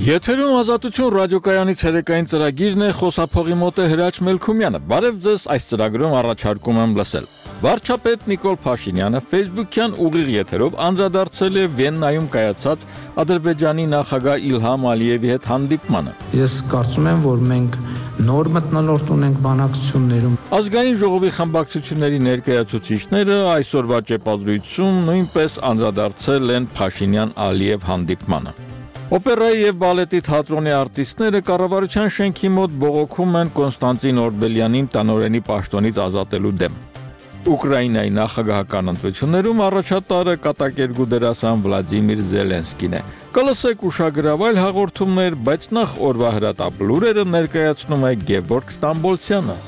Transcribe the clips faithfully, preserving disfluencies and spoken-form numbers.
Եթերում Ազատություն ռադիոկայանի ցերեկային ծրագիրն է, խոսափողի մոտ է Հրաչ Մելքումյանը։ Բարև ձեզ, այս ծրագրում առաջարկում եմ լսել։ Վարչապետ Նիկոլ Փաշինյանը Facebook-յան ուղիղ եթերով անդրադարձել է Վիեննայում կայացած Ադրբեջանի նախագահ Իլհամ Ալիևի հետ հանդիպմանը։ Ես կարծում եմ, որ մենք նոր մթնոլորտ ունենք բանակցություններում։ Ազգային ժողովի խմբակցությունների ներկայացուցիչները այսօրվա ճեպազրույցում նույնպես անդրադարձել են Փաշինյան-Ալիև հանդիպմանը։ Օպերայի և բալետի թատրոնի արտիստները կառավարության շենքի մոտ բողոքում են Կոնստանտին Օրբելյանին տնօրենի պաշտոնից ազատելու դեմ։ Ուկրաինայի նախագահական ընտրություններում առաջատարը կատակերգու դերասան Վլադիմիր Զելենսկին է։ Կլսեք ուշագրավ այլ հաղորդումներ, բայց նախ օրվա հրատապ լուրերը ներկայացնում է Գևորգ Ստամբոլցյանը։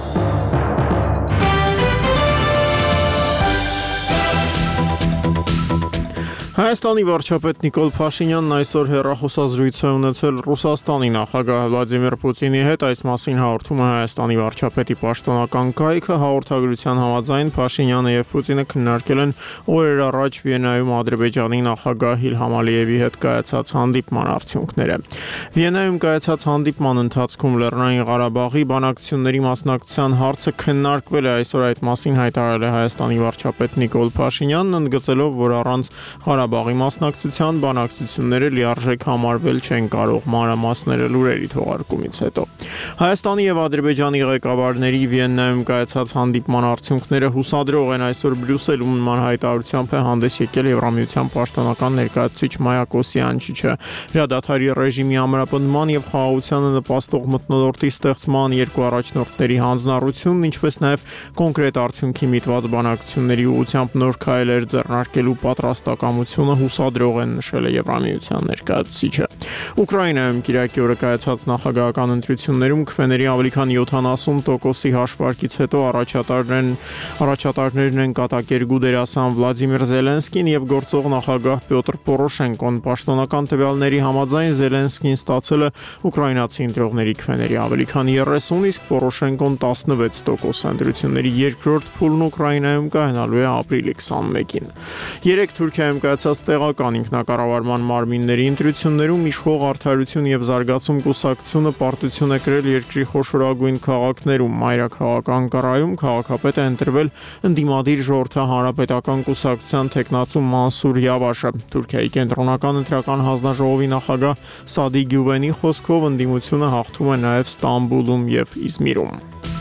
Հայաստանի վարչապետ Նիկոլ Փաշինյանն այսօր հեռախոսազրույց է ունեցել Ռուսաստանի նախագահ Վլադիմիր Պուտինի հետ, այս մասին հաղորդում է Հայաստանի վարչապետի պաշտոնական կայքը, հաղորդագրության համաձայն Փաշինյանը և Պուտինը քննարկել են օրեր առաջ Վիեննայում Ադրբեջանի նախագահ Իլհամ Ալիևի հետ կայացած հանդիպման արդյունքները։ Վիեննայում կայացած հանդիպման ընթացքում Լեռնային Ղարաբաղի բանակցությունների մասնակցության հարցը քննարկվել է, այսօր այդ մասին հայտարարել է Հայաստանի վարչապետ Նիկոլ Փաշինյանն, ընդգծելով, որ առանց Ղարաբաղի մասնակցության բանակցությունները լիարժեք համարվել չեն կարող մանրամասները լուրերի թողարկումից հետո։ Հայաստանի և Ադրբեջանի ղեկավարների Վիեննայում կայացած հանդիպման արդյունքները հուսադրող են, այսօր Բրյուսելում նման հայտարարությամբ է հանդես եկել Եվրամիության պաշտոնական ներկայացուցիչ Մայա Կոսյանչիչը։ Հրադադարի ռեժիմի ամրապնդման և խաղաղությանը նպաստող մթնոլորտի ստեղծման երկու առաջնորդների հանձնառությունն, ինչպես նաև կոնկրետ արդյունքի միտված բանակցությունների ուղղությամբ նոր քայլեր ձեռնարկելու պատրաստակամությունը հուսադրող են, նշել է Եվրամիության ներկայացուցիչը։ Ուկրաինայում կիրակի օրը կայացած նախագահական ընտրություններում քվեների ավելի քան յոթանասուն տոկոսի հաշվարկից հետո առաջատարներն առաջատարներն են կատակերգու դերասան Վլադիմիր Զելենսկին և գործող նախագահ Պյոտր Պորոշենկոն։ Պաշտոնական տվյալների համաձայն Զելենսկին ստացել է ուկրաինացի ընտրողների քվեների ավելի քան երեսուն, իսկ Պորոշենկոն տասնվեց տոկոս։ Ընտրությունների երկրորդ փուլն Ուկրաինայում կայանալու է ապրիլի քսանմեկին։ Երեկ Թուրքիայում կայացած տեղական ինքնակառավարման մարմինների ընտրություններում իշխող Արդարություն և զարգացում կուսակցությունը պարտություն է կրել երկրի խոշորագույն քաղաքներում։ Մայրաքաղաք Անկարայում քաղաքապետ է ընտրվել ընդդիմադիր ժողովրդահանրապետական կուսակցության թեկնածու Մանսուր Յավաշը։ Թուրքիայի կենտրոնական ընտրական հանձնաժողովի նախագահ Սադի Գյուվենի խոսքով ընդդիմությունը հաղթում է նաև Ստամբուլում և Իզմիրում։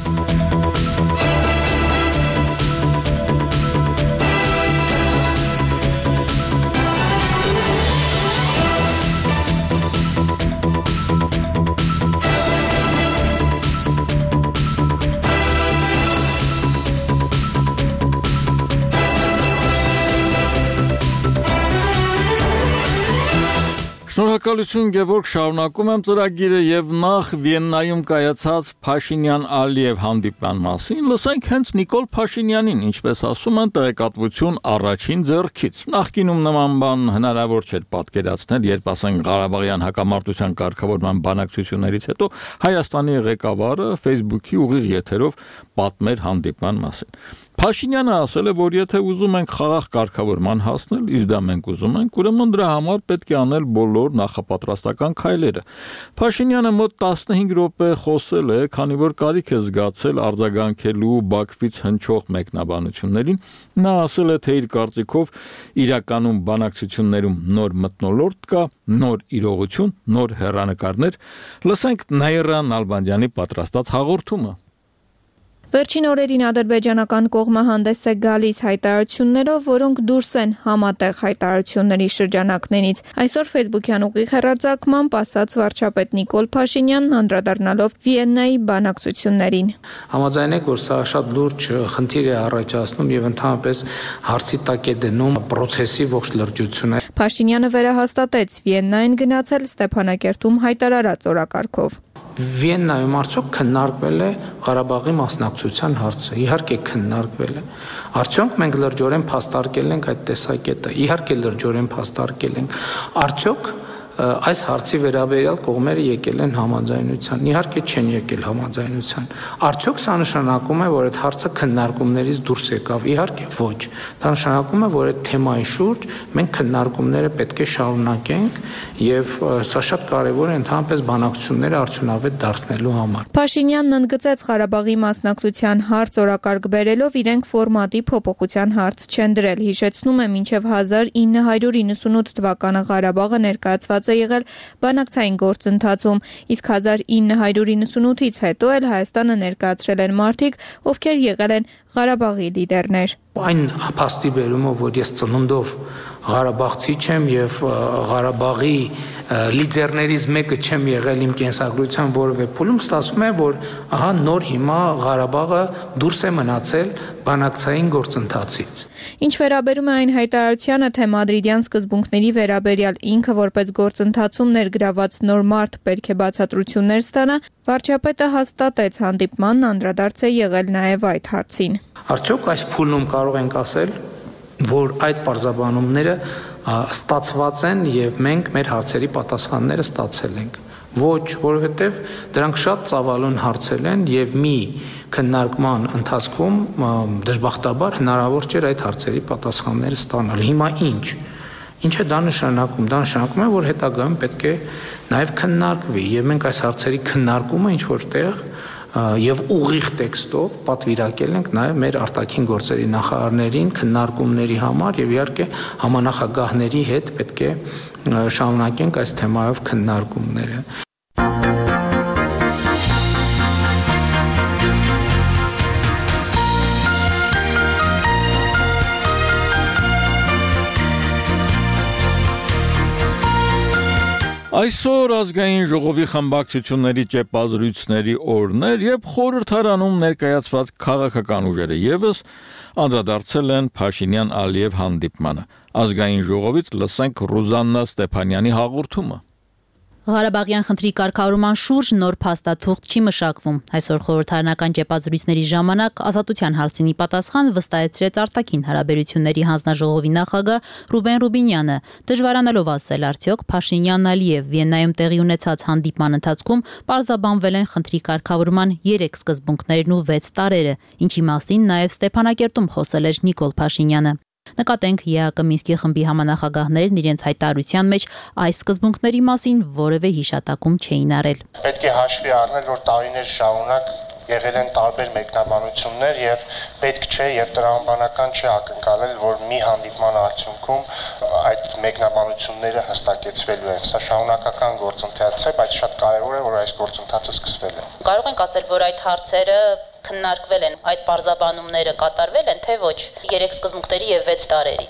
Շնորհակալություն Գևորգ, շարունակում եմ ծրագիրը եւ նախ Վիեննայում կայացած Փաշինյան-Ալիև հանդիպման մասին լսենք հենց Նիկոլ Փաշինյանին, ինչպես ասում են, տեղեկատվություն առաջին ձեռքից։ Նախկինում նման բան հնարավոր չէր պատկերացնել, երբ ասենք Ղարաբաղյան հակամարտության կարգավորման բանակցություններից հետո Հայաստանի ղեկավարը Facebook-ի ուղիղ եթերով պատմեր հանդիպման մասին։ Փաշինյանը ասել է, որ եթե ուզում ենք խաղաղ կարգավորման հասնել, իսկ դա մենք ուզում ենք, ուրեմն դրա համար պետք է անել բոլոր նախապատրաստական քայլերը։ Փաշինյանը մոտ տասնհինգ րոպե խոսել է, քանի որ կարիք է զգացել արձագանքելու Բաքվից հնչող մեկնաբանություններին։ Նա ասել է, թե իր կարծիքով իրականում բանակցություններում նոր մթնոլորտ կա, նոր իրողություն, նոր հեռանկարներ։ Լսենք Նաիրա Նալբանդյանի պատրաստած հաղորդումը։ Վերջին օրերին ադրբեջանական կողմը հանդես է գալիս հայտարարություններով, որոնք դուրս են համատեղ հայտարարությունների շրջանակներից։ Այսօր Facebook-յան ուղիղ հեռարձակմամբ ասաց վարչապետ Նիկոլ Փաշինյանն, անդրադառնալով Վիեննայի բանակցություններին։ Համաձայն եք, որ սա շատ լուրջ խնդիր է առաջացնում եւ ընդհանրապես հարցի տակ է դնում process-ի ողջ լրջությունը։ Փաշինյանը վերահաստատեց, Վիեննային գնացել Ստեփանակերտում հայտարարած օրակարգով։ Վիեննայում արդյոք քննարկվել է Ղարաբաղի մասնակցության հարցը։ Իհարկե քննարկվել է։ Արդյոք մենք լրջորեն փաստարկել ենք այդ տեսակետը։ Իհարկե լրջորեն փաստարկել ենք։ Արդյոք այս հարցի վերաբերյալ կողմերը եկել են համաձայնության։ Իհարկե չեն եկել համաձայնության։ Արդյոք սա նշանակում է, որ այդ հարցը քննարկումներից դուրս եկավ։ Իհարկե ոչ։ Դա նշանակում է, որ այդ թեմայի շուրջ մենք քննարկումները պետք է շարունակենք եւ սա շատ կարեւոր է ընդհանրապես բանակցությունները արդյունավետ դարձնելու համար։ Փաշինյանն ընդգծեց Ղարաբաղի մասնակցության հարց օրակարգ բերելով իրենք ֆորմատի փոփոխության հարց չեն դրել։ Հիշեցնում է մինչև հազար ինը հարյուր իննսունութ թվականը Ղարաբաղը ներկայացված է եղել բանակցային գործընթացում, իսկ հազար ինը հարյուր իննսունութից հետո էլ Հայաստանը ներկայացրել են մարդիկ, ովքեր եղել են Ղարաբաղի լիդերներ։ Այն փաստի բերումով, որ ես ծնունդով Ղարաբաղցի չեմ եւ Ղարաբաղի լիդերներից մեկը չեմ եղել իմ կենսագրության որևէ փուլում, ստացվում է, որ ահա նոր հիմա Ղարաբաղը դուրս է մնացել բանակցային գործընթացից։ Ինչ վերաբերում է այն հայտարարությանը, թե մադրիդյան սկզբունքների վերաբերյալ ինքը որպես գործընթացում ներգրաված նոր մարդ պետք է բացատրություններ ստանա, վարչապետը հաստատեց հանդիպմանն անդրադարձ է եղել նաև այդ հարցին։ Արդյոք այս փուլում կարող ենք ասել, որ այդ պարզաբանումները ստացված են եւ մենք մեր հարցերի պատասխանները ստացել ենք։ Ոչ, որովհետեւ դրանք շատ ծավալուն հարցեր են եւ մի քննարկման ընթացքում դժբախտաբար հնարավոր չէր այդ հարցերի պատասխանները ստանալ։ Հիմա ինչ։ Ինչ է դա նշանակում։ Դա նշանակում է, որ հետագայում պետք է նաեւ քննարկվի եւ մենք այս հարցերի քննարկումը ինչ որտեղ եւ ուղիղ տեքստով պատվիրակել ենք նաեւ մեր արտաքին գործերի նախարարներին քննարկումների համար եւ իհարկե համանախագահների հետ պետք է շարունակենք այս թեմայով քննարկումները։ Այսօր ազգային ժողովի խմբակցությունների ճեպազրույցների օրն էր, երբ խորհրդարանում ներկայացված քաղաքական ուժերը եւս անդրադարձել են Փաշինյան-Ալիև հանդիպմանը։ Ազգային ժողովից լսենք Ռուզաննա Ստեփանյանի հաղորդումը։ Ղարաբաղյան խնդրի կարգավորման շուրջ նոր փաստաթուղթ չի մշակվում։ Այսօր խորհրդարանական ճեպազրույցների ժամանակ ազատության հարցինի պատասխան վստահեցրեց արտաքին հարաբերությունների հանձնաժողովի նախագահ Ռուբեն Ռուբինյանը, դժվարանալով ասել արդյոք Փաշինյան-Ալիև Վիեննայում տեղի ունեցած հանդիպման ընթացքում պարզաբանվել են խնդրի կարգավորման երեք սկզբունքներն ու վեց տարրերը, ինչի մասին նաև Ստեփանակերտում խոսել էր Նիկոլ Փաշինյանը։ Նկատենք ԵԱԿ Մինսկի խմբի համանախագահներն իրենց հայտարարության մեջ այս սկզբունքների մասին որևէ հիշատակում չէին արել։ Պետք է հաշվի առնել, որ տարիներ շարունակ եղել են տարբեր մեկնաբանություններ եւ պետք չէ եւ տրամաբանական չէ ակնկալել, որ մի հանդիպման արդյունքում այդ մեկնաբանությունները հստակեցվելու են։ Սա շարունակական գործընթաց է, բայց շատ կարեւոր է, որ այս գործընթացը սկսվել է։ Կարող ենք ասել, որ այդ հարցերը քննարկվել են, այդ պարզաբանումները կատարվել են, թե ոչ, երեք սկզբունքների եւ վեց տարերի։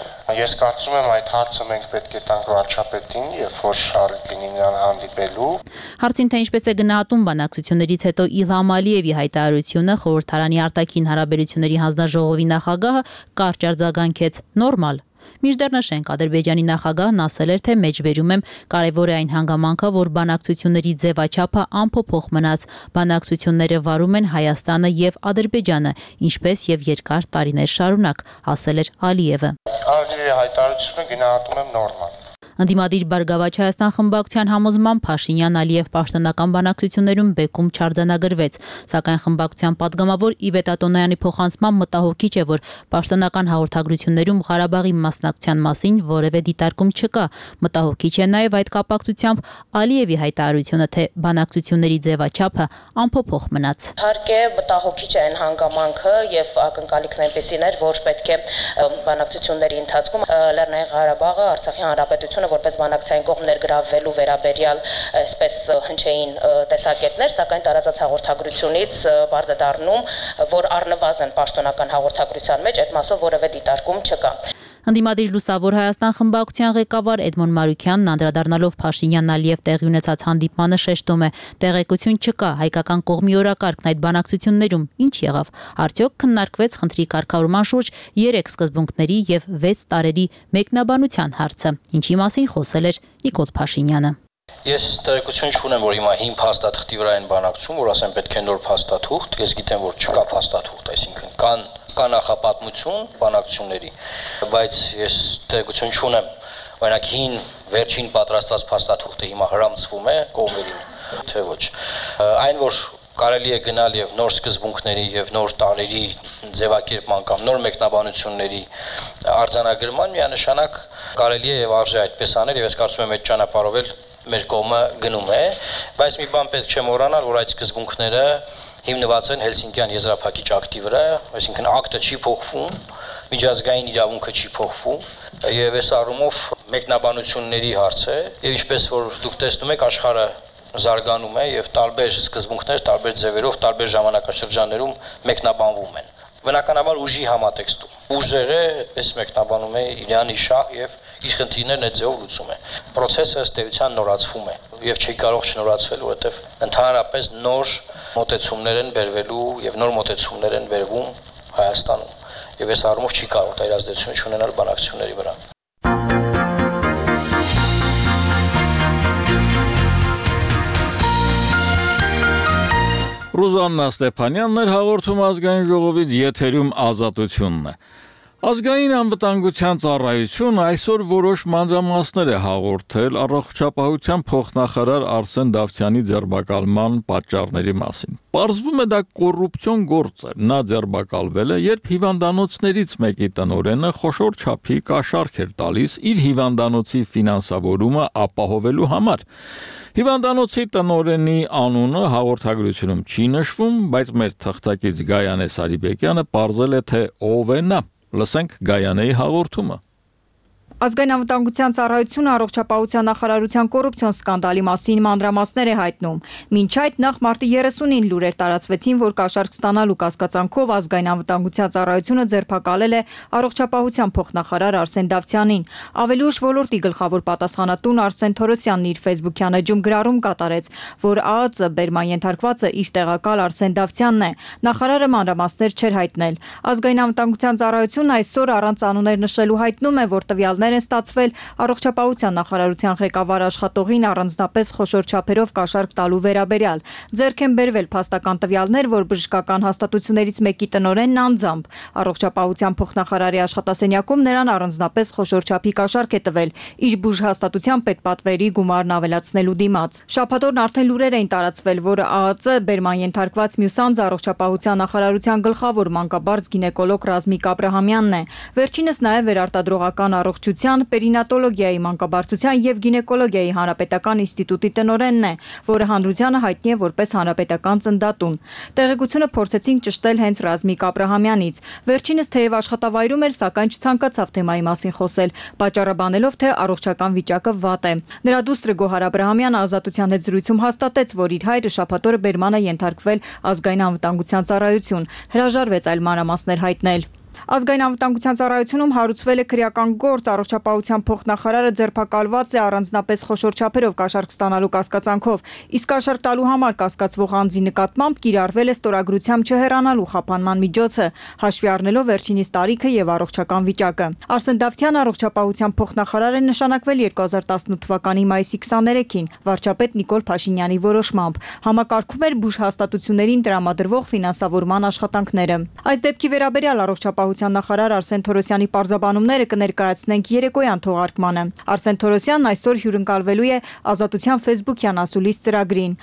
Ես կարծում եմ այդ հարցը մենք պետք է տանք վարչապետին, երբ որ շարժ լինի նրան հանդիպելու։ Հարցին թե ինչպես է գնահատում բանակցություններից հետո Իլհամ Ալիևի հայտարարությունը, խորհրդարանի արտաքին հարաբերությունների հանձնաժողովի նախագահը կարճ արձագանքեց՝ նորմալ։ Մինչդեռ նշենք, Ադրբեջանի նախագահն ասել էր, թե մեջբերում եմ կարևոր է այն հանգամանքը, որ բանակցությունների ձևաչափը անփոփոխ մնաց։ Բանակցությունները վարում են Հայաստանը եւ Ադրբեջանը, ինչպես եւ երկար տարիներ շարունակ, ասել էր Ալիևը։ Ալիևի հայտարարությունը գնահատում եմ նորմալ։ Ընդդիմադիր Բարգավաճ Հայաստան խմբակցության համոզմամբ Փաշինյան-Ալիև պաշտոնական բանակցություններում բեկում չարձանագրվեց, սակայն խմբակցության падգամավոր Իվետ Ատոնայանի փոխանցմամբ մտահոգիչ է, որ պաշտոնական հաղորդագրություններում Ղարաբաղի մասնակցության մասին որևէ դիտարկում չկա։ Մտահոգիչ է նաև այդ կապակցությամբ Ալիևի հայտարարությունը, թե բանակցությունների ձևաչափը անփոփոխ մնաց։ Իհարկե մտահոգիչ է այն հանգամանքը եւ ակնկալիքն այնպեսին էր, որ պետք է բանակցությունների ընթացքում Լեռնային Ղարաբաղը, Արցախի հանրապետությունը որպես բանակցային կողմ ներգրավվելու վերաբերյալ այսպես հնչեին տեսակետներ, սակայն տարածած հաղորդագրությունից բարձր դառնում, որ առնվազն պաշտոնական հաղորդագրության մեջ այդ մասով որևէ դիտարկում չկա։ Ընդդիմադիր Լուսավոր Հայաստան խմբակցության ղեկավար Էդմոն Մարուքյանն անդրադառնալով Փաշինյան-Ալիև տեղի ունեցած հանդիպմանը շեշտում է. տեղեկություն չկա հայկական կողմի օրակարգն այդ բանակցություններում ինչ եղավ։ Արդյոք քննարկվեց խնդրի կարգավորման շուրջ երեք սկզբունքների եւ վեց տարերի մեկնաբանության հարցը, ինչի մասին խոսել էր Նիկոլ Փաշինյանը։ Ես տեղեկություն չունեմ, որ հիմա հին փաստաթղթի վրա են բանակցում, որ ասեն պետք է նոր փաստաթուղթ, ես գիտեմ, որ չկա փաստաթուղթ, այսինքն կան կա նախապատմություն բանակցությունների, բայց ես տեղեկություն չունեմ Օրինակ հին վերջին պատրաստված փաստաթուղթը հիմա հրամցվում է կողմերին, թե ոչ։ Այն որ կարելի է գնալ եւ նոր սկզբունքների եւ նոր տարերի ձևակերպման կամ նոր մեկնաբանությունների արձանագրման միանշանակ կարելի է եւ արժե այդպես անել եւ ես կարծում եմ այդ ճանապարհով էլ մեր կողմը գնում է, բայց մի բան պետք չէ մոռանալ, որ այդ սկզբունքները հիմնված են Հելսինկյան եզրափակիչ ակտի վրա, այսինքն ակտը չի փոխվում, միջազգային իրավունքը չի փոխվում եւ այս առումով մեկնաբանությունների հարց է եւ ինչպես որ դուք տեսնում եք աշխարհը զարգանում է եւ տարբեր սկզբունքներ, տարբեր ձևերով, տարբեր ժամանակաշրջաններում մեկնաբանվում են։ Բնականաբար ուժի համատեքստում։ Ուժերը այդպես մեկնաբանում է իրանի շահ եւ իր խնդիրներն այդ ձևով լուծում է։ Պրոցեսը ըստ էության նորացվում է եւ չի կարող չնորացվել, որովհետեւ ընդհանրապես նոր մոտեցումներ են բերվելու եւ նոր մոտեցումներ են բերվում Հայաստանում եւ այս առումով չի կարող դա իր ազդեցություն ունենալ բանակցությունների վրա։ Ռուզաննա Ստեփանյանն էր հաղորդում ազգային ժողովից եթերում ազատությունն է։ Ազգային անվտանգության ծառայությունը այսօր որոշ մանրամասներ է հաղորդել առողջապահության փոխնախարար Արսեն Դավթյանի ձերբակալման պատճառների մասին։ Պարզվում է դա կոռուպցիոն գործ է։ Նա ձերբակալվել է, երբ հիվանդանոցներից մեկի տնօրենը խոշոր չափի կաշառք էր տալիս իր հիվանդանոցի ֆինանսավորումը ապահովելու համար։ Հիվանդանոցի տնօրենի անունը հաղորդագրությունում չի նշվում, բայց մեր թղթակից Գայանե Սարիբեկյանը պարզել է, թե ով է նա։ Լսենք Գայանեի հաղորդումը։ Ազգային անվտանգության ծառայությունը առողջապահության նախարարության կոռուպցիոն սկանդալի մասին մանրամասներ է հայտնում։ Մինչ այդ նախ մարտի երեսունին լուրեր տարածվեցին, որ կաշառք ստանալու կասկածանքով ազգային անվտանգության ծառայությունը ձերբակալել է առողջապահության փոխնախարար Արսեն Դավթյանին։ Ավելի ուշ ոլորտի գլխավոր պատասխանատուն Արսեն Թորոսյանն իր Facebook-յան էջում գրառում կատարեց, որ ԱԱԾ բերման ենթարկվածը իր տեղակալ Արսեն Դավթյանն է։ Նախարարը մանրամասներ չէր հայտնել։ Ազգային անվտանգության ծառայությունն այսօր առանց անուններ նշելու հայտնում է, որ տվյալներ են ստացվել առողջապահության նախարարության ղեկավար աշխատողին առանձնապես խոշոր չափերով կաշառք տալու վերաբերյալ։ Ձեռք են բերվել փաստական տվյալներ, որ բժշկական հաստատություններից մեկի տնօրենն անձամբ առողջապահության փոխնախարարի աշխատասենյակում նրան առանձնապես խոշոր չափի կաշառք է տվել իր բուժհաստատության պետպատվերի գումարն ավելացնելու դիմաց։ Շաբաթօրն արդեն լուրեր էին տարածվել, որ ԱԱԾ բերման ենթարկված մյուս անձ առողջապահության նախարարության գլխավոր մանկաբարձ գինեկոլոգ Ռազմիկ Աբրահամյանն է։ Վերջինս նաև վերարտադրողական առողջության, պերինատոլոգիայի, մանկաբարձության եւ գինեկոլոգիայի հանրապետական ինստիտուտի տնօրենն է, որը հանրությանը հայտնի է որպես հանրապետական ծննդատուն։ Տեղեկությունը փորձեցինք ճշտել հենց Ռազմիկ Աբրահամյանից։ Վերջինս թեև աշխատավայրում էր, սակայն չցանկացավ թեմայի մասին խոսել, պատճառաբանելով, թե առողջական վիճակը վատ է։ Նրա դուստրը Գոհար Աբրահամյանը Ազատության հետ զրույցում հաստատեց, որ իր հայրը շաբաթօրը բերման է ենթարկվել ազգային անվտանգության ծառայություն, հրաժարվեց այլ մանրամասներ հայտնել։ Ազգային անվտանգության ծառայությունում հարուցվել է քրեական գործ, առողջապահության փոխնախարարը ձերբակալված է առանձնապես խոշոր չափերով կաշառք ստանալու կասկածանքով, իսկ կաշառք տալու համար կասկածվող անձի նկատմամբ կիրառվել է ստորագրությամբ չհեռանալու խափանման միջոցը, հաշվի առնելով վերջինիս տարիքը եւ առողջական վիճակը։ Արսեն Դավթյանը առողջապահության փոխնախարար է նշանակվել երկու հազար տասնութ թվականի մայիսի քսաներեքին վարչապետ Նիկոլ Փաշինյանի որոշմամբ։ Համակարգում էր բուժհաստատություններին տրամադրվող ֆինանսավորման աշխատանքները։ Այս դեպքի վերաբերյալ առողջապահության նախարար Արսեն Թորոսյանի պարզաբանումները կներկայացնենք երեկոյան թողարկմանը։ Արսեն Թորոսյանն այսօր հյուրընկալվելու է Ազատության Facebook-յան ասուլիս ծրագրին։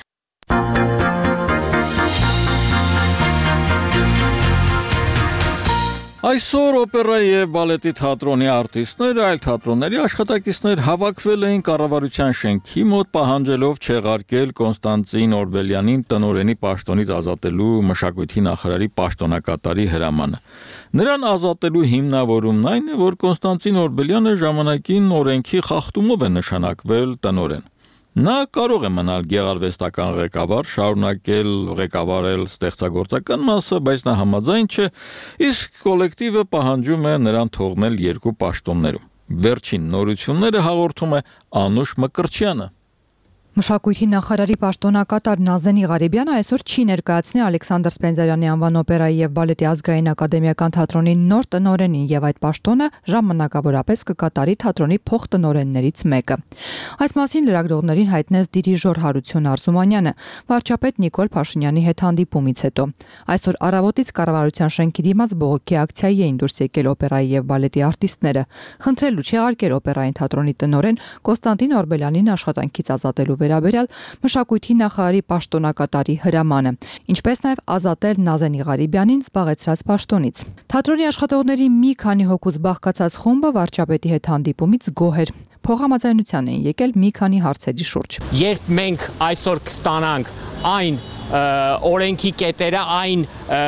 Այսօր օպերայի եւ բալետի թատրոնի արտիստներ, այլ թատրոնների աշխատակիցներ հավաքվել էին կառավարության շենքի մոտ պահանջելով չեղարկել Կոնստանտին Օրբելյանին տնօրենի պաշտոնից ազատելու մշակույթի նախարարի պաշտոնակատարի հրամանը։ Նրան ազատելու հիմնավորումն այն է, որ Կոնստանտին Օրբելյանը ժամանակին օրենքի խախտումով է նշանակվել տնօրեն։ Նա կարող է մնալ գեղարվեստական ղեկավար, շարունակել ղեկավարել ստեղծագործական մասը, բայց նա համաձայն չէ, իսկ կոլեկտիվը պահանջում է նրան թողնել երկու պաշտոններում։ Վերջին նորությունները հաղորդում է Անուշ Մկրտչյանը։ Մշակույթի նախարարի պաշտոնակատար Նազեն Ղարիբյանը այսօր չի ներկայացնի Ալեքսանդր Սպենդիարյանի անվան օպերայի եւ բալետի ազգային ակադեմիական թատրոնի նոր տնօրենին եւ այդ պաշտոնը ժամանակավորապես կկատարի թատրոնի փոխտնօրեններից մեկը։ Այս մասին լրագրողներին հայտնեց դիրիժոր Հարություն Արզումանյանը վարչապետ Նիկոլ Փաշինյանի հետ հանդիպումից հետո։ Այսօր առավոտից կառավարության շենքի դիմաց բողոքի ակցիայի էին դուրս եկել օպերայի եւ բալետի արտիստները, խնդրելու չեղարկել օպերային թատրոնի տնօրեն Կոստանտին Օրբելյանին աշխատանքից ազատելու վերաբերյալ մշակույթի նախարարի պաշտոնակատարի հրամանը, ինչպես նաև ազատել Նազեն Ղարիբյանին զբաղեցրած պաշտոնից։ Թատրոնի աշխատողների մի քանի հոգուց բաղկացած խումբը վարչապետի հետ հանդիպումից գոհ էր։ Փոխհամաձայնության էին եկել մի քանի հարցերի շուրջ։ Երբ մենք այսօր կստանանք այն օրենքի կետերը, այն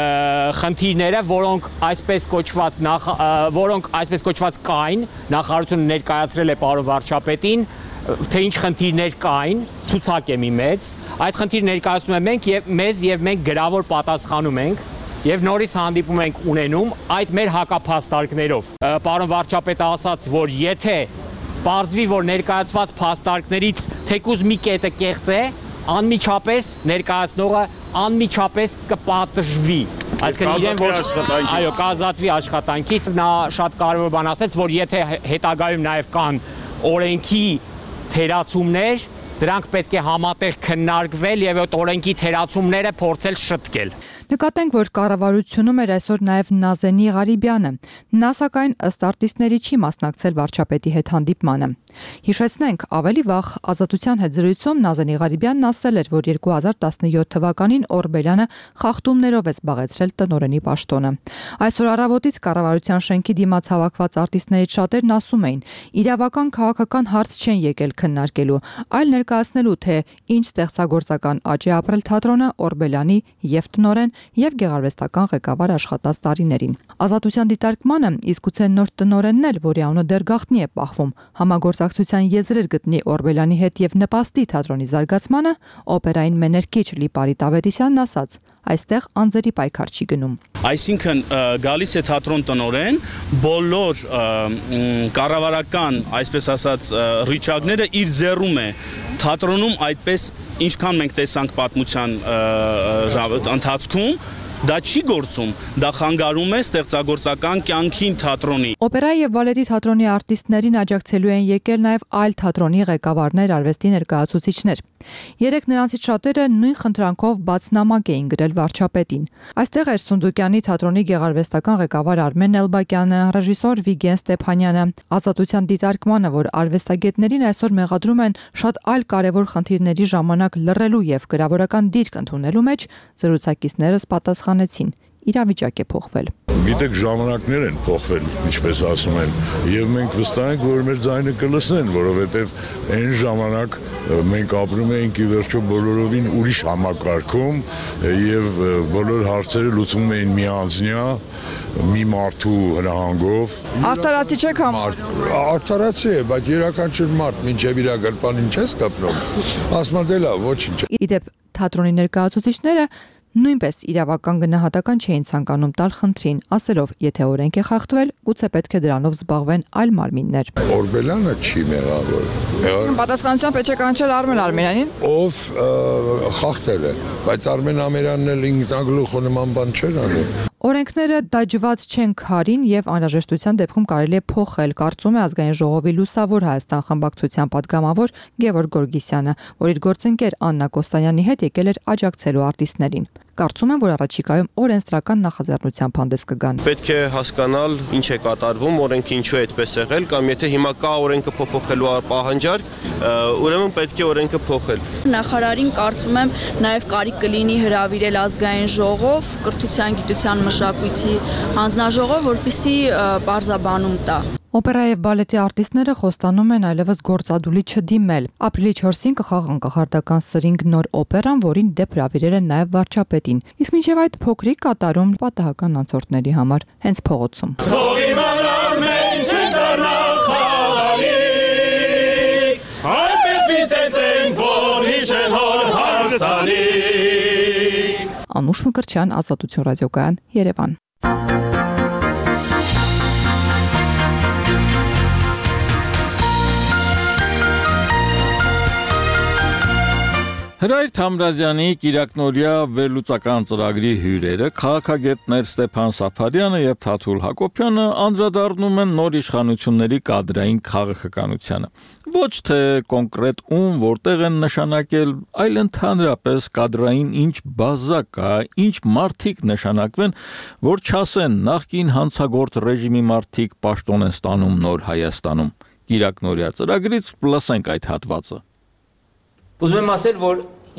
խնդիրները, որոնք այսպես կոչված նախ որոնք այսպես կոչված կային, նախարարությունը ներկայացրել է պարոն վարչապետին, թե ինչ խնդիրներ կային, ցուցակ է մի մեծ, այդ խնդիրը ներկայացնում ենք մենք եւ մեզ եւ մենք գրավոր պատասխանում ենք եւ նորից հանդիպում ենք ունենում այդ մեր հակափաստարկներով։ Պարոն վարչապետը ասաց, որ եթե պարզվի, որ ներկայացված փաստարկներից թեկուզ մի կետը կեղծ է, անմիջապես ներկայացնողը անմիջապես կպատժվի։ Այսինքն իրեն որ այո, կազատվի աշխատանքից, նա շատ կարևոր բան ասաց, որ եթե հետագայում նաև կան օրենքի թերացումներ, դրանք պետք է համատեղ քննարկվել եւ այդ օրենքի թերացումները փորձել շտկել։ Նկատենք, որ կառավարությունում էր այսօր նաև Նազենի Ղարիբյանը։ Նա սակայն ըստ արտիստների չի մասնակցել վարչապետի հետ հանդիպմանը։ Հիշեցնենք, ավելի վաղ Ազատության հետ զրույցում Նազենի Ղարիբյանն ասել էր, որ երկու հազար տասնյոթ թվականին Օրբելյանը խախտումներով է զբաղեցրել տնօրենի պաշտոնը։ Այսօր առավոտից կառավարության շենքի դիմաց հավաքված արտիստներից շատերն ասում էին, իրավական քաղաքական հարց չեն եկել քննարկելու, այլ ներկայացնելու, թե ինչ ստեղծագործական աճ է ապրել թատրոնը Օրբելյանի եւ տնօրեն եւ գեղարվեստական ղեկավար աշխատած տարիներին։ Ազատության դիտարկմանը իսկ գուցե նոր տնօրենն էլ, որի անունը դեռ գաղտնի է պահվում, համագործակցության եզրեր գտնի Օրբելյանի հետ եւ նպաստի թատրոնի զարգացմանը, օպերային մեներքիչ Լիպարիտ Ավետիսյանն ասաց. այստեղ անձերի պայքար չի գնում։ Այսինքն գալիս է թատրոն տնօրեն, բոլոր կառավարական, այսպես ասած, ռիչակները իր ձեռում է թատրոնում այդպես ինչքան մենք տեսանք պատմության ընթացքում, դա չի գործում, դա խանգարում է ստեղծագործական կյանքին թատրոնի։ Օպերայի եւ բալետի թատրոնի արտիստներին աջակցելու են եկել նաեւ այլ թատրոնի ղեկավարներ, արվեստի ներկայացուցիչներ։ Երեք նրանցից շատերը նույն խնդրանքով բաց նամակ էին գրել վարչապետին։ Այստեղ էր Սունդուկյանի թատրոնի գեղարվեստական ղեկավար Արմեն Էլբակյանը, ռեժիսոր Վիգեն Ստեփանյանը։ Ազատության դիտարկմանը, որ արվեստագետներին այսօր մեղադրում են շատ այլ կարևոր խնդիրների ժամանակ լռելու եւ գրավորական դիրք ընդունելու մեջ, զրուցակիցներս պատասխանեցին. իրավիճակ է փոխվել։ Գիտեք, ժամանակներ են փոխվել, ինչպես ասում են, եւ մենք վստահ ենք, որ մեր ձայնը կլսեն, որովհետեւ այն ժամանակ մենք ապրում էինք ի վերջո բոլորովին ուրիշ համակարգում եւ բոլոր հարցերը լուծվում էին միանձնյա, մի մարդու հրահանգով։ Արդարացի չեք համար։ Արդարացի է, բայց յուրաքանչյուր մարդ մինչեւ իր գրպանին չես կապնում։ Ասում դե լավ, ոչինչ։ Իդեպ թատրոնի ներկայացուցիչները նույնպես իրավական գնահատական չէին ցանկանում տալ խնդրին, ասելով, եթե օրենք է խախտվել, գուցե պետք է դրանով զբաղվեն այլ մարմիններ։ Օրբելյանը չի մեղավոր։ Պատասխանատվության պետք է կանչել Արմեն Արմենյանին, ով խախտել է, բայց Արմեն Արմենյանն էլ ինքնագլուխ նման բան չէր անի։ Օրենքները դաջված չեն քարին եւ անհրաժեշտության դեպքում կարելի է փոխել, կարծում է ազգային ժողովի լուսավոր Հայաստան խմբակցության պատգամավոր Գևորգ Գորգիսյանը, որ իր գործընկեր Աննա Կոստանյանի հետ եկել էր աջակցելու արտիստներին։ Կարծում եմ, որ առաջիկայում օրենսդրական նախաձեռնությամբ հանդես կգան։ Պետք է հասկանալ ինչ է կատարվում, օրենքը ինչու է այդպես եղել, կամ եթե հիմա կա օրենքը փոփոխելու պահանջարկ, ուրեմն պետք է օրենքը փոխել։ Նախարարին կարծում եմ նաև կարիք կլինի հրավիրել ազգային ժողով, կրթության, գիտության, մշակույթի հանձնաժողով, որպեսզի բարձաբանում տա։ Օպերա եւ բալետի արտիստները խոստանում են այլևս գործադուլի չդիմել։ Ապրիլի չորսին կխաղան կախարդական սրինգ նոր օպերան, որին դեպ հրավիրել են նաեւ վարչապետին։ Իսկ մինչեւ այդ փոքրիկ կատարում պատահական անցորդների համար հենց փողոցում։ Անուշ Մկրտչյան, Ազատություն ռադիոկայան, Երևան։ Հրայր Թամրազյանի Կիրակնորյա վերլուծական ծրագրի հյուրերը քաղաքագետներ Ստեփան Սաֆարյանը եւ Թաթուլ Հակոբյանը անդրադառնում են նոր իշխանությունների կադրային քաղաքականությանը։ Ոչ թե կոնկրետ ում որտեղ են նշանակել, այլ ընդհանրապես կադրային ինչ բազա կա, ինչ մարդիկ նշանակվեն, որ չասեն նախկին հանցագործ ռեժիմի մարդիկ պաշտոն են ստանում նոր Հայաստանում։ Կիրակնորյա ծրագրից լսենք այդ հատվածը։ Ուզում եմ ասել, որ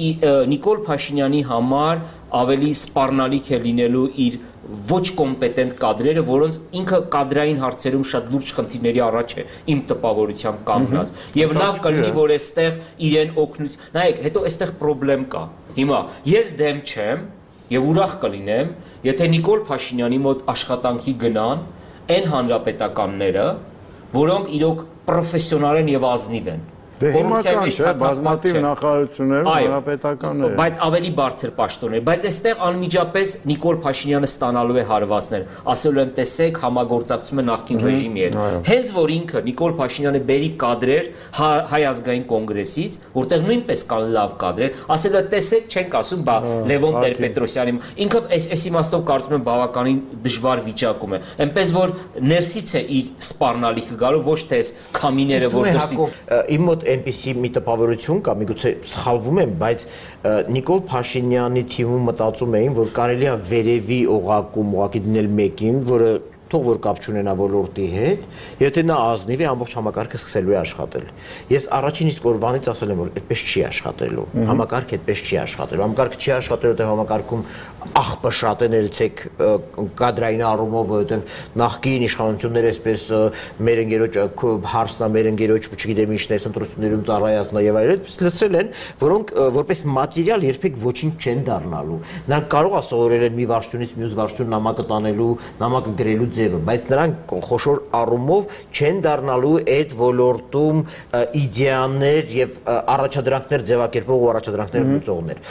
Նիկոլ Փաշինյանի համար ավելի սպառնալիք է լինելու իր ոչ կոմպետենտ կադրերը, որոնց ինքը կադրային հարցերում շատ լուրջ խնդիրների առաջ է իմ տպավորությամբ կանգնած։ Եվ լավ կլինի, որ այստեղ իրեն օգնություն։ Նայեք, հետո այստեղ խնդրեմ կա։ Հիմա ես դեմ չեմ եւ ուրախ կլինեմ, եթե Նիկոլ Փաշինյանի մոտ աշխատանքի գնան այն հանրապետականները, որոնք իրոք պրոֆեսիոնալ են եւ ազնիվ են։ Դե հիմական չէ, բազմաթիվ նախարարություններ, հանրապետականներ։ Բայց ավելի բարձր պաշտոններ, բայց այստեղ անմիջապես Նիկոլ Փաշինյանը ստանալու է հարվածներ, ասելու են տեսեք համագործակցում է նախկին ռեժիմի հետ։ Հենց որ ինքը Նիկոլ Փաշինյանը բերի կադրեր Հայ ազգային կոնգրեսից, որտեղ նույնպես կան լավ կադրեր, ասելու է տեսեք չենք ասում, բա Լևոն Տեր-Պետրոսյանի, ինքը այս իմաստով կարծում եմ բավականին դժվար վիճակում է։ Այնպես որ ներսից է իր սպառնալիքը գալու, ոչ թե այս քամիները, որ դրսից այնպիսի մի տպավորություն կա, միգուցե սխալվում եմ, բայց Նիկոլ Փաշինյանի թիմում մտածում էին, որ կարելի է վերևի օղակում ուղղակի դնել մեկին, որը թող որ կապ չունենա ոլորտի հետ, եւ թե նա ազնիվ է ամբողջ համակարգը սկսելու է աշխատել։ Ես առաջին իսկ օրվանից ասել եմ, որ այդպես չի աշխատելու։ Համակարգը այդպես չի աշխատելու։ Համակարգը չի աշխատելու, թե համակարգում աղբը շատ է ներեցեք կադրային առումով, որովհետեւ նախկին իշխանությունները այսպես մեր ընկերոջ հարցնա, մեր ընկերոջ, չգիտեմ ինչն է, ընտրություններում ծառայացնա եւ այլն, այդպես լցրել են, որոնք որպես մատերիալ երբեք ոչինչ չեն դառնալու։ Նրանք կարող է սովորել են մի վարչությունից մյուս վարչություն նամակը տանելու, նամակը գրելու բայց նրանք խոշոր առումով չեն դառնալու այդ ոլորտում իդեաներ եւ առաջադրանքներ ձևակերպող ու առաջադրանքներ լուծողներ։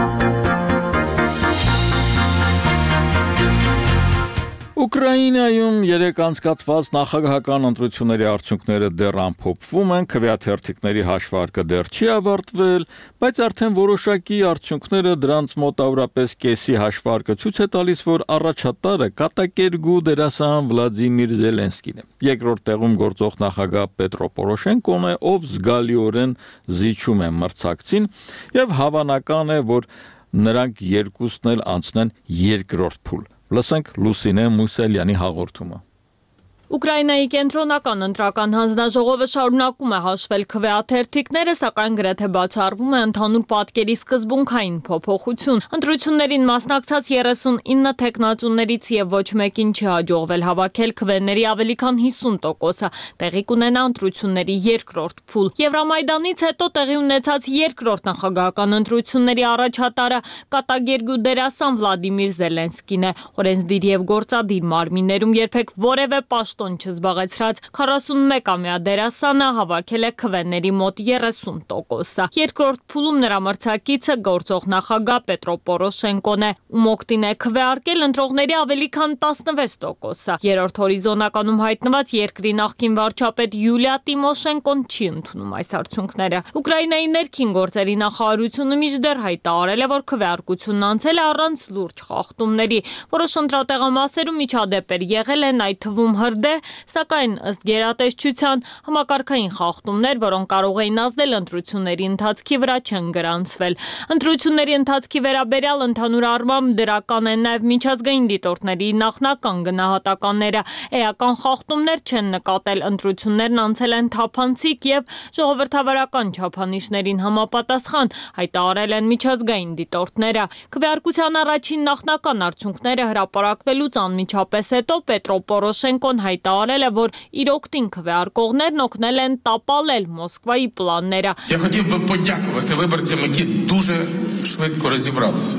Ուկրաինայում երեք անցկացված նախագահական ընտրությունների արդյունքները դեռ ամփոփվում են, քվեաթերթիկների հաշվարկը դեռ չի ավարտվել, բայց արդեն որոշակի արդյունքները դրանց մոտավորապես կեսի հաշվարկը ցույց է տալիս, որ առաջատարը կատակերգու դերասան Վլադիմիր Զելենսկին է։ Երկրորդ տեղում գործող նախագահ Պետրո Պորոշենկոն է, ով զգալիորեն զիջում է մրցակցին, եւ հավանական է, որ նրանք երկուսն էլ անցնեն երկրորդ փուլ։ Լսենք Լուսինե Մուսելյանի հաղորդումը։ Ուկրաինայի կենտրոնական ընտրական հանձնաժողովը շարունակում է հաշվել քվեաթերթիկները, սակայն գրեթե բացառվում է ընդհանուր պատկերի սկզբունքային փոփոխություն։ Ընտրություններին մասնակցած երեսունինը թեկնածուներից եւ ոչ մեկին չի հաջողվել հավաքել քվեների ավելի քան հիսուն տոկոսը։ Տեղի կունենա ընտրությունների երկրորդ փուլ։ Եվրամայդանից հետո տեղի ունեցած երկրորդ նախագահական ընտրությունների առաջատարը կատակերգու դերասան Վլադիմիր Զելենսկին է։ Օրենսդիր եւ գործադիր մարմիններում երբեք որևէ պաշտ չզբաղեցրած քառասունմեկամյա դերասանը հավաքել է քվեների մոտ երեսուն տոկոսը։ Երկրորդ փուլում նրա մրցակիցը գործող նախագահ Պետրո Պորոշենկոն է, ում օգտին է քվեարկել ընտրողների ավելի քան տասնվեց տոկոսը։ Երրորդ հորիզոնականում հայտնված երկրի նախկին վարչապետ Յուլիա Տիմոշենկոն չի ընդունում այս արդյունքները։ Ուկրաինայի ներքին գործերի նախարարությունը մինչդեռ հայտարարել է, որ քվեարկությունն անցել է առանց լուրջ խախտումների։ Որոշ ընտրատեղամասերում միջադեպեր եղել են, այդ թվում հրդեհ, սակայն ըստ գերատեսչության համակարգային խախտումներ, որոնք կարող էին ազդել ընտրությունների ընթացքի վրա, չեն գրանցվել։ Ընտրությունների ընթացքի վերաբերյալ ընդհանուր առմամբ դրական են նաև միջազգային դիտորդների նախնական գնահատականները։ Էական խախտումներ չեն նկատել, ընտրություններն անցել են թափանցիկ եւ ժողովրդավարական չափանիշներին համապատասխան, հայտարարել են միջազգային դիտորդները։ Քվեարկության առաջին նախնական արդյունքները հրապարակվելուց անմիջապես հետո Պետրո Պորոշենկոն հայտարարել է, որ իր օգտին քվեարկողներն օգնել են տապալել Մոսկվայի պլանները։ Я хотів би подякувати виборцям, які дуже швидко розібралися.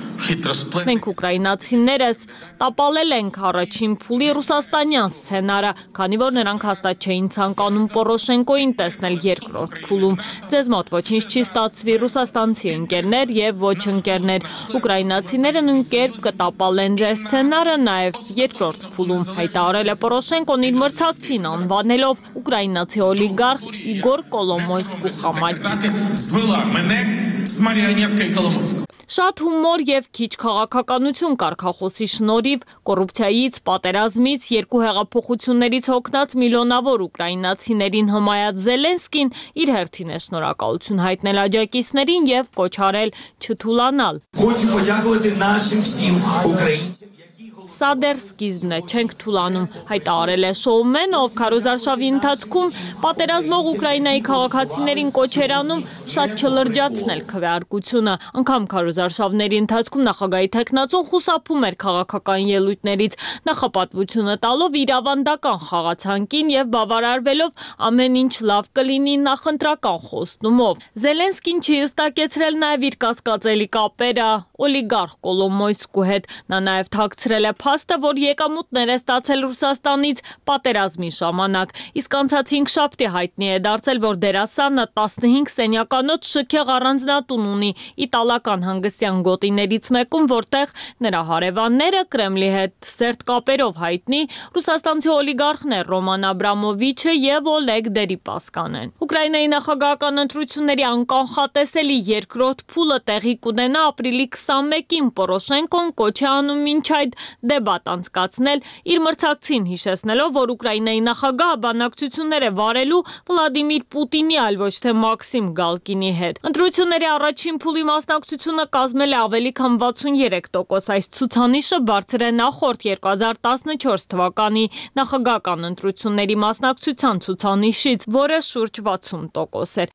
Մենք ուկրաինացիներս տապալել ենք առաջին փուլի ռուսաստանյան սցենարը, քանի որ նրանք հաստատ չէին ցանկանում Պորոշենկոին տեսնել երկրորդ փուլում։ Ձեզ մոտ ոչինչ չի ստացվի, ռուսաստանցի ընկերներ եւ ոչ ընկերներ։ Ուկրաինացիները նույն կերպ կտապալեն ձեր սցենարը նաեւ երկրորդ փուլում, հայտարարել է Պորոշենկոն իր մրցակցին անվանելով ուկրաինացի օլիգարխ Իգոր Կոլոմոյսկու խամաչի։ с марионеткой Коломойского. Շատ հումոր եւ քիչ քաղաքականություն կարգախոսի շնորհիվ կոռուպցիայից, պատերազմից, երկու հեղափոխություններից հոգնած միլիոնավոր ուկրաինացիներին հմայած Զելենսկին իր հերթին է շնորհակալություն հայտնել աջակիցներին եւ կոչ արել չթուլանալ։ Хочу подякувати нашим всім українцям. Սա դեռ սկիզբն է, չենք թուլանում, հայտարարել է շոումենը, ով քարոզարշավի ընթացքում պատերազմող Ուկրաինայի քաղաքացիներին կոչեր անում շատ չլրջացնել քվեարկությունը։ Անգամ քարոզարշավների ընթացքում նախագահի թեկնածուն խուսափում էր քաղաքական ելույթներից, նախապատվությունը տալով իր ավանդական խաղացանկին եւ բավարարվելով ամեն ինչ լավ կլինի նախընտրական խոստումով։ Զելենսկին չի հստակեցրել նաեւ իր կասկածելի կապերը օլիգարխ Կոլոմոյսկու հետ, նա նաեւ թաքցրել է փաստը, որ եկամուտներ է ստացել Ռուսաստանից պատերազմի ժամանակ, իսկ անցած հինգշաբթի հայտնի է դարձել, որ դերասանը տասնհինգ սենյականոց շքեղ առանձնատուն ունի իտալական հանգստյան գոտիներից մեկում, որտեղ նրա հարևանները Կրեմլի հետ սերտ կապերով հայտնի ռուսաստանցի օլիգարխներ Ռոման Աբրամովիչը եւ Օլեգ Դերիպասկանեն։ Ուկրաինայի նախագահական ընտրությունների անկանխատեսելի երկրորդ փուլը տեղի կունենա ապրիլի քսանմեկին, Պորոշենկոն կոչ է անում մինչ այդ դեբատ անցկացնել, իր մրցակցին հիշեցնելով, որ Ուկրաինայի նախագահը բանակցություններ է վարելու Վլադիմիր Պուտինի, այլ ոչ թե Մաքսիմ Գալկինի հետ։ Ընտրությունների առաջին փուլի մասնակցությունը կազմել է ավելի քան վաթսուներեք տոկոս, այս ցուցանիշը բարձր է նախորդ երկու հազար տասնչորս թվականի նախագահական ընտրությունների մասնակցության ցուցանիշից, որը շուրջ վաթսուն տոկոս էր։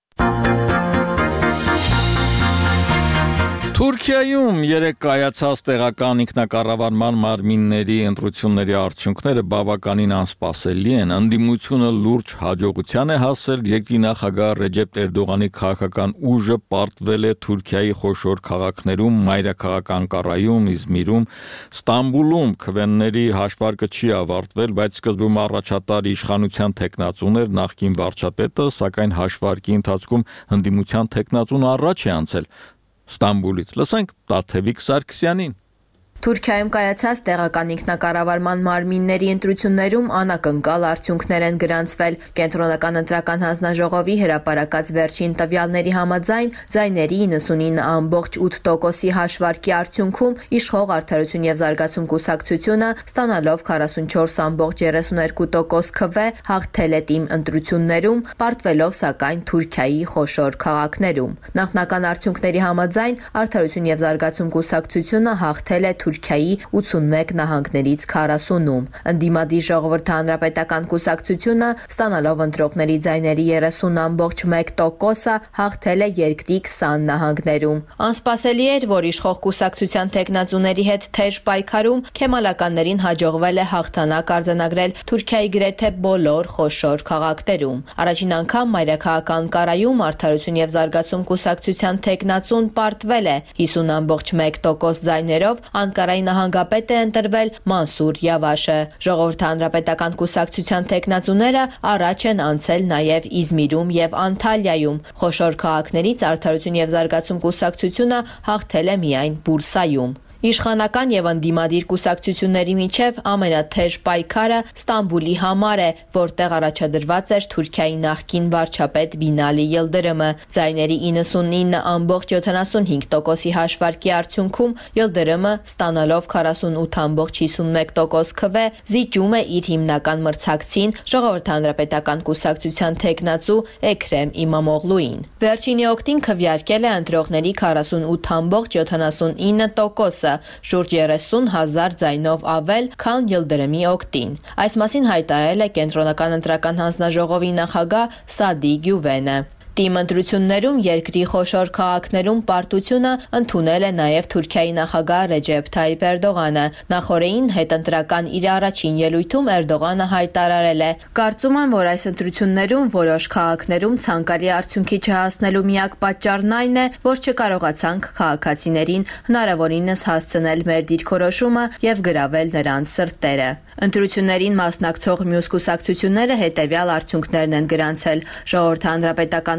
Թուրքիայում երեք կայացած տեղական ինքնակառավարման մարմինների ընտրությունների արդյունքները բավականին անսպասելի են։ Ընդդիմությունը լուրջ հաջողության է հասել, երկրի նախագահ Ռեջեփ Էրդողանի քաղաքական ուժը պարտվել է Թուրքիայի խոշոր քաղաքներում, մայրաքաղաք Անկարայում, Իզմիրում, Ստամբուլում քվեների հաշվարկը չի ավարտվել, բայց սկզբում առաջատար իշխանության թեկնածուն էր նախկին վարչապետը, սակայն հաշվարկի ընթացքում ընդդիմության թեկնածուն առաջ է անցել Ստամբուլից։ Լսենք Տաթևիկ Սարգսյանին։ Թուրքիայում կայացած տեղական ինքնակառավարման մարմինների ընտրություններում անակնկալ արդյունքներ են գրանցվել։ Կենտրոնական ընտրական հանձնաժողովի հրապարակած վերջին տվյալների համաձայն ձայների իննսունինը ամբողջ ութ տոկոսի հաշվարկի արդյունքում իշխող Արդարություն եւ զարգացում կուսակցությունը ստանալով քառասունչորս ամբողջ երեսուներկու տոկոս քվե հաղթել է թիմ ընտրություններում, պարտվելով սակայն Թուրքիայի խոշոր քաղաքներում։ Նախնական արդյունքների համաձայն Արդարություն եւ զարգացում կուսակցությունը հաղթել է Թուրքիայի ութսունմեկ նահանգներից քառասունում։ Ընդդիմադիր Ժողովրդի հանրապետական կուսակցությունը ստանալով ընտրողների ձայների երեսուն ամբողջ մեկ տոկոսը հաղթել է երկրի քսան նահանգներում։ Անսպասելի էր, որ իշխող կուսակցության թեկնածուների հետ թեժ պայքարում քեմալականներին հաջողվել է հաղթանակ արձանագրել Թուրքիայի գրեթե բոլոր խոշոր քաղաքներում։ Առաջին անգամ մայրաքաղաք Անկարայում Արդարություն եւ զարգացում կուսակցության թեկնածուն պարտվել է հիսուն ամբողջ մեկ տոկոս ձայներով, Անկարայի նահանգապետ է ընտրվել Մանսուր Յավաշը։ Ժողովրդի հանրապետական կուսակցության թեկնածուները առաջ են անցել նաև Իզմիրում եւ Անտալիայում։ Խոշոր քաղաքներից Արդարություն եւ զարգացում կուսակցությունը հաղթել է միայն Բուրսայում։ Իշխանական եւ ընդդիմադիր կուսակցությունների միջև ամենաթեժ պայքարը Ստամբուլի համար է, որտեղ առաջադրված էր Թուրքիայի նախկին վարչապետ Բինալի Յիլդիրիմը։ Ձայների իննսունինը ամբողջ յոթանասունհինգ տոկոսի հաշվարկի արդյունքում Յիլդիրիմը ստանալով քառասունութ ամբողջ հիսունմեկ տոկոս քվե զիջում է իր հիմնական մրցակցին Ժողովրդի հանրապետական կուսակցության թեկնածու Էքրեմ Իմամօղլուին։ Վերջինի օգտին քվեարկել է ընտրողների քառասունութ ամբողջ յոթանասունինը տոկոսը, շուրջ երեսուն հազար ձայնով ավել, քան Յիլդիրիմի օգտին։ Այս մասին հայտարարել է Կենտրոնական ընտրական հանձնաժողովի նախագահ Սադի Գյուվենը։ Թիմ ընտրություններում երկրի խոշոր քաղաքներում պարտությունը ընդունել է նաև Թուրքիայի նախագահ Ռեջեփ Թայիփ Էրդողանը։ Նախորդին հետընտրական իր առաջին ելույթում Էրդողանը հայտարարել է. «Կարծում եմ, որ այս ընտրություններում որոշ քաղաքներում ցանկալի արդյունքի չհասնելու միակ պատճառն այն է, որ չկարողացանք քաղաքացիներին հնարավորինս հասցնել մեր դիրքորոշումը եւ գրավել նրանց սրտերը»։ Ընտրություններին մասնակցող մյուս կուսակցությունները հետևյալ արդյունքներն են գրանցել. Ժողովրդի հանրապետական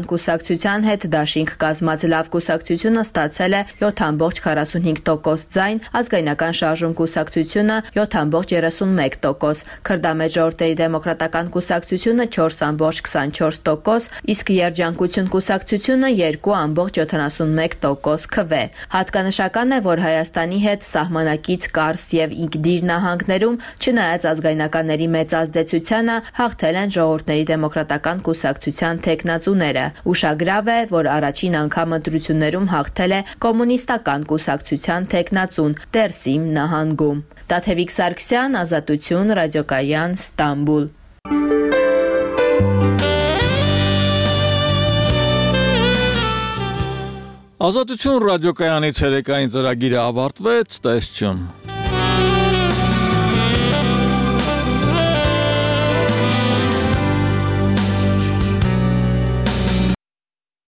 կուսակցության հետ դաշինք կազմած Լավ կուսակցությունը ստացել է յոթ բաժին քառասունհինգ տոկոս ձայն, Ազգայնական շարժում կուսակցությունը յոթ բաժին երեսունմեկ տոկոս, Քրդամետ ժողովրդների դեմոկրատական կուսակցությունը չորս բաժին քսանչորս տոկոս, իսկ Երջանկություն կուսակցությունը երկու բաժին յոթանասունմեկ տոկոս քվե։ Հատկանշական է, որ Հայաստանի հետ սահմանակից Կարս եւ Իգդիր նահանգներում, չնայած ազգայնականների մեծ ազդեցությանը, հաղթել են ժողովրդների դեմոկրատական կուսակցության թեկնածուները։ Ուշագրավ է, որ առաջին անգամ ընտրություններում հաղթել է կոմունիստական կուսակցության թեկնածուն Տերսիմ նահանգում։ Տաթևիկ Սարգսյան, Ազատություն, ռադիոկայան, Ստամբուլ։ Ազատություն ռադիոկայանի ցերեկային ծրագիրը ավարտվեց, տեսություն։